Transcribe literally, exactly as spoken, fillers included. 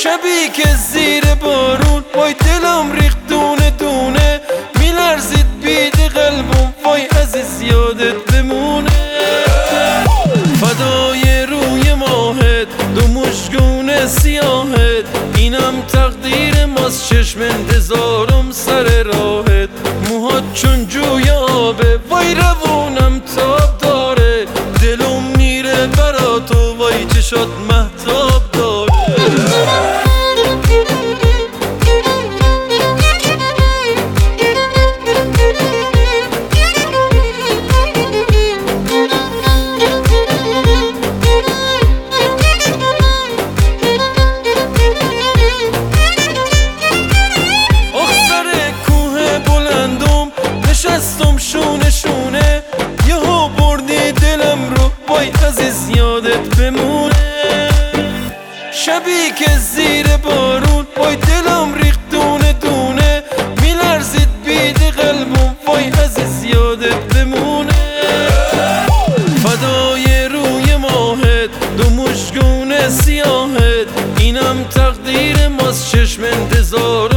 شبی که زیر بارون وای دلم ریخت دونه دونه، میلرزید بید قلبم وای عزیز یادت بمونه. فدای روی ماهت دو مشگون سیاهت، اینم تقدیر ماست چشم انتظارم سر راهت. موهات چون جوی آبه وای روونم تاب داره، دلم میره برا تو وای چشات مهتاب داره. نشستم شونه شونه یهو بردی دلم رو وای عزیز یادت بمونه. شبی که زیر بارون وای دلم ریخت دونه دونه، میلرزید بید قلبم وای عزیز یادت بمونه. فدای روی ماهت دو مشگون سیاهت، اینم تقدیر ماست چشم انتظار